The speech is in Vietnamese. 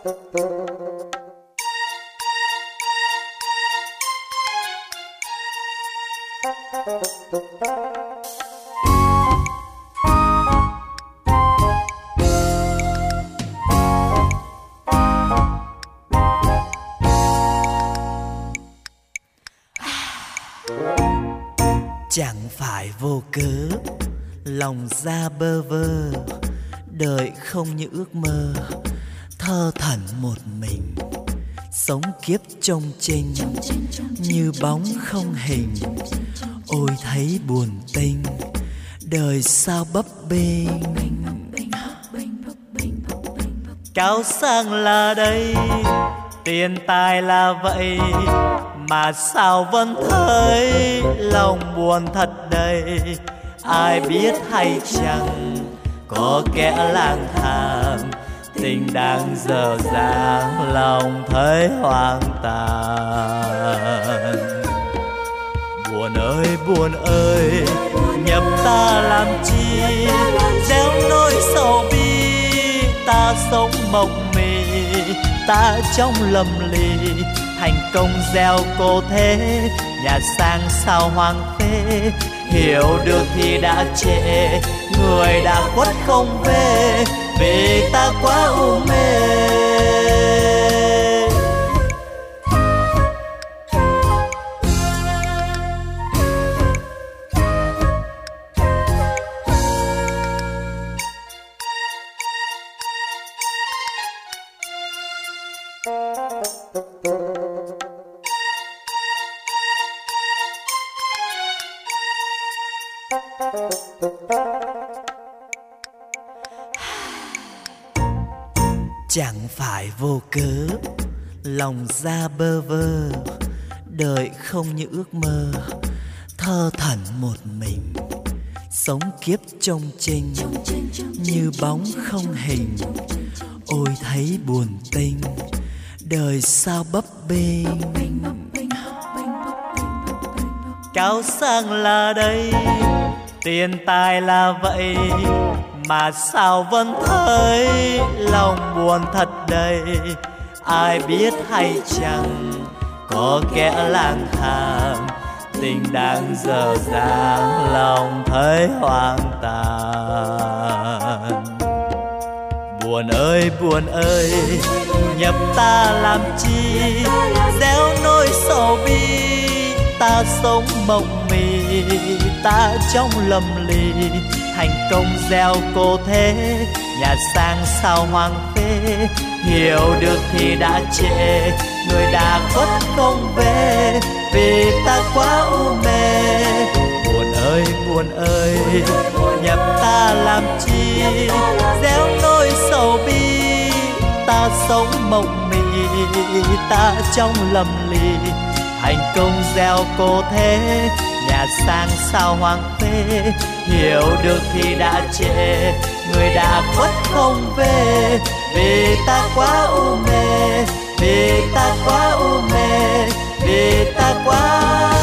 Chẳng phải vô cớ lòng ra bơ vơ, đời không như ước mơ, thơ thẩn một mình, sống kiếp trông chênh như bóng không hình. Ôi thấy buồn tênh, đời sao bấp bênh. Cao sang là đây, tiền tài là vậy, mà sao vẫn thấy lòng buồn thật đầy. Ai biết hay chăng có kẻ lang thang, tình đang dở dang lòng thấy hoang tàn. Buồn ơi nhập ta làm chi, gieo nỗi sầu bi. Ta sống mộng mị, ta trong lầm lì, thành công gieo cô thế, nhà sang sao hoang phế. Hiểu được thì đã trễ, người đã khuất không về, vì ta quá u mê. Chẳng phải vô cớ lòng ra bơ vơ, đời không như ước mơ, thơ thẩn một mình, sống kiếp trông chênh như bóng không hình. Ôi thấy buồn tênh, đời sao bấp bênh. Cao sang là đây, tiền tài là vậy, mà sao vẫn thấy lòng buồn thật đầy. Ai biết hay chăng có kẻ lang thang, tình đang dở dang lòng thấy hoang tàn. Buồn ơi nhập ta làm chi, gieo nỗi sầu bi. Ta sống mộng mị, ta trong lầm lì, thành công gieo cô thế, nhà sang sao hoang phế. Hiểu được thì đã trễ, người đã khuất không về, vì ta quá u mê. Buồn ơi nhập ta làm chi, gieo nỗi sầu bi. Ta sống mộng mị, ta trong lầm lì, thành công gieo cô thế, nhà sang sao hoang phế. Hiểu được thì đã trễ, người đã khuất không về, vì ta quá u mê, vì ta quá u mê, vì ta quá